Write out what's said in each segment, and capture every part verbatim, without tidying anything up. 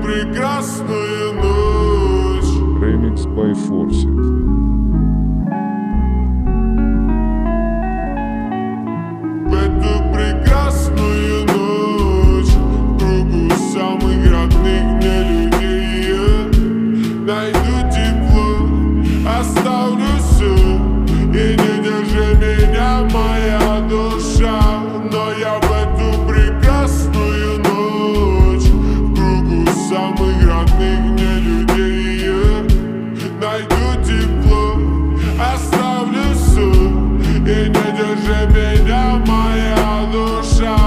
прекрасную ночь. Ремикс by Forset. В эту прекрасную ночь в кругу самых родных мне людей найду тепло, оставлю все, и не держи меня, моя душа. Но я в эту прекрасную ночь в кругу самых родных мне людей найду тепло, оставлю все, и не держи меня, моя душа.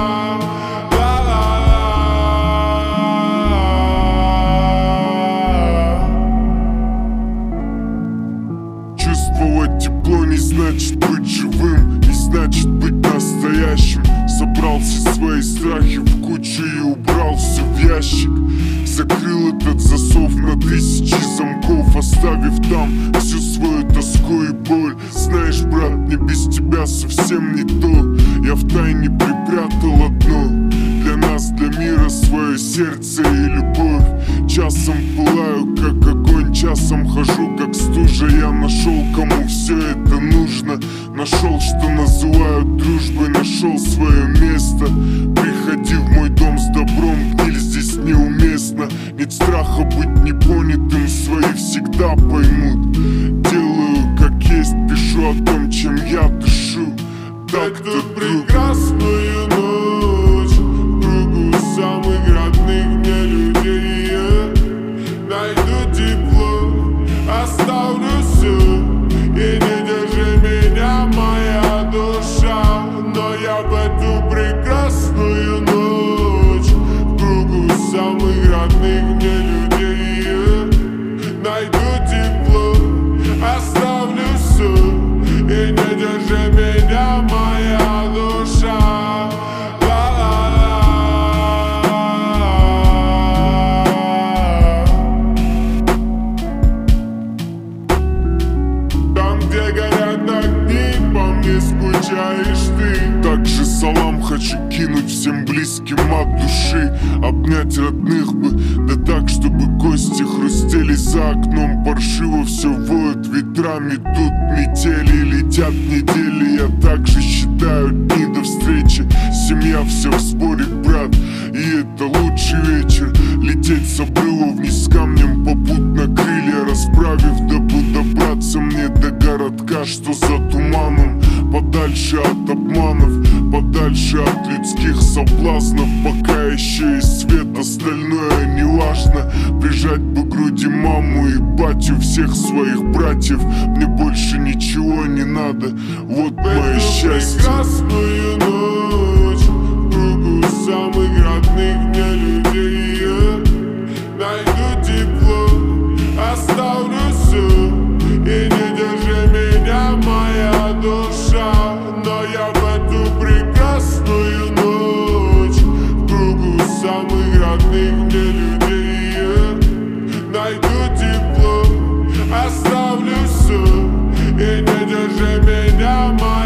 Чувствовать тепло не значит быть живым, не значит быть настоящим. Собрал все свои страхи в кучу и убрал все в ящик. Закрыл этот засов на тысячи замков, оставив там всю свою тоску и боль. Знаешь, брат, мне без тебя совсем не то. Я втайне припрятал одно для нас, для мира, свое сердце и любовь. Часом пылаю, как огонь, часом хожу, как стужа. Я нашел, кому все это нужно. Нашел, что называют дружбой, нашел свое место. Приходи в мой дом с добром, гниль здесь неуместно. Нет страха быть непонятым, свои всегда поймут. Делаю как есть, пишу о том, чем я дышу. Так-то прекрасную ночь в кругу самых родных мне людей найду тепло, оставлю все, и не держи меня, моя душа. Но я в эту прекрасную ночь в кругу самых родных мне людей найду тепло, оставлю все, и не держи меня, моя душа. Там, где горят огни, по мне скучаешь ты. Также салам хочу кинуть всем близким от души. Обнять родных бы, да так, чтобы кости хрустели. За окном паршиво все воет ветрами. Тут метели, летят недели. Я также считаю дни до встречи. Семья все в сборе, брат, и это лучший вечер. Лететь с обрыва вниз с камнем, попутно крылья расправив, дабы добраться мне до городка, что за туманом. Подальше от обманов, подальше от людских соблазнов. Пока еще и свет, остальное не важно. Прижать бы к груди маму и батю, всех своих братьев. Мне больше ничего не надо, вот мое счастье. Прекрасную ночь в кругу самых родных мне людей найду тепло, оставлю все, и не держи меня, моя душа. Но я в эту прекрасную ночь в кругу самых родных мне людей найду тепло, оставлю все, и не держи меня, моя душа.